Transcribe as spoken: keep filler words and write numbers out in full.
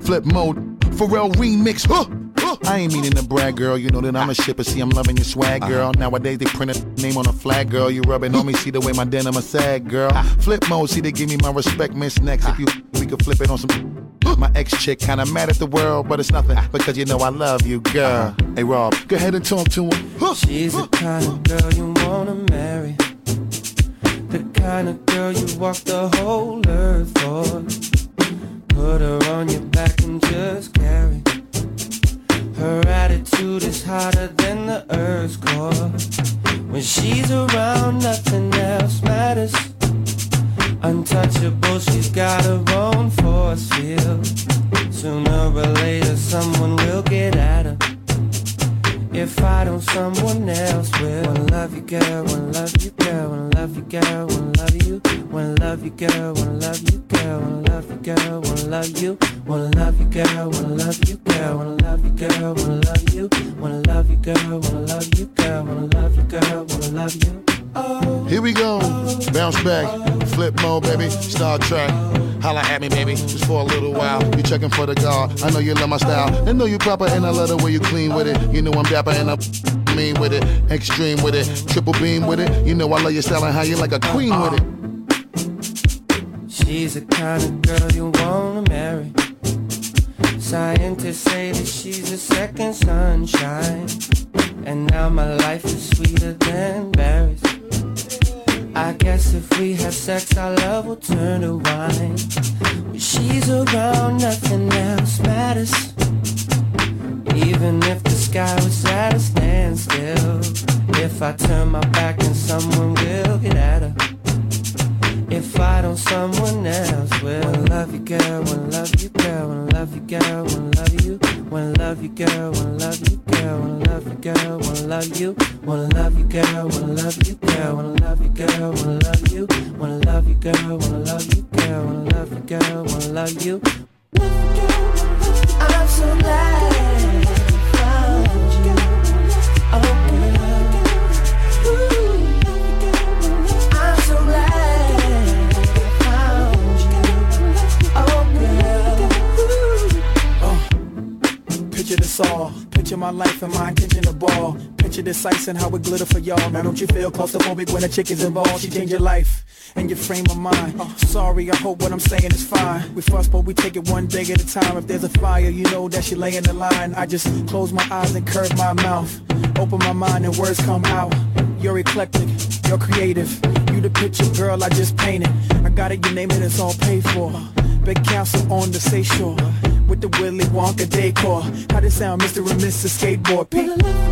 Flip mode, Pharrell remix, huh? I ain't meaning to brag, girl, you know that I'm a shipper. See, I'm loving your swag, girl. Nowadays, they print a name on a flag, girl. You rubbing on me, see the way my denim is sag, girl. Flip mode, see, they give me my respect, Miss Next. If you, we could flip it on some... My ex-chick kinda mad at the world, but it's nothing, because you know I love you, girl. Hey, Rob, go ahead and talk to him. She's the kind of girl you wanna marry, the kind of girl you walk the whole earth for. Put her on your back and just carry. Her attitude is hotter than the earth's core. When she's around, nothing else matters. Untouchable, she's got her own force field. Sooner or later, someone will get at her. If I don't, someone else will. Wanna love you, girl, wanna love you, girl, wanna love you, girl, wanna love you. Wanna love you, girl, wanna love you, girl, wanna love you, girl, wanna love you. Wanna love you, girl, wanna love you, girl, wanna love you, girl, wanna love you. Wanna love you, girl, wanna love you, girl, wanna love you, girl, wanna love you. Oh, here we go, bounce back, flip mode, baby, Star Trek. Holla at me, baby, just for a little while. You checking for the guard, I know you love my style. I know you proper and I love the way you clean with it. You know I'm dapper and I'm mean with it. Extreme with it, triple beam with it. You know I love your style and how you like a queen with it. She's the kind of girl you wanna marry. Scientists say that she's a second sunshine. And now my life is sweeter than berries. I guess if we have sex, our love will turn to wine. When she's around, nothing else matters. Even if the sky was at a standstill. If I turn my back, and someone will get at her. If I don't, someone else will. Wanna love you, girl, wanna love you, girl, wanna love you, girl, wanna love you. Wanna love you, girl, wanna love you, girl, wanna love you, girl, wanna love you. Wanna love you, girl, wanna love you, girl, wanna love you, girl, wanna love you. Wanna love you, girl, wanna love you, girl, wanna love you, girl, wanna love you. I'm so glad I found you. Oh, girl. Ooh. I'm so glad I found you. Oh, girl. Oh, picture this all. Picture my life and my intention to ball. Picture this ice and how it glitter for y'all. Now don't you feel claustrophobic when a chick is involved? She change your life and your frame of mind. Oh, sorry, I hope what I'm saying is fine. We fuss, but we take it one day at a time. If there's a fire, you know that she lay in the line. I just close my eyes and curve my mouth. Open my mind and words come out. You're eclectic, you're creative. You the picture, girl, I just painted. I got it, you name it, it's all paid for. Big castle on the seashore with the Willy Wonka decor. How this sound, Mister and Missus Skateboard? Pete?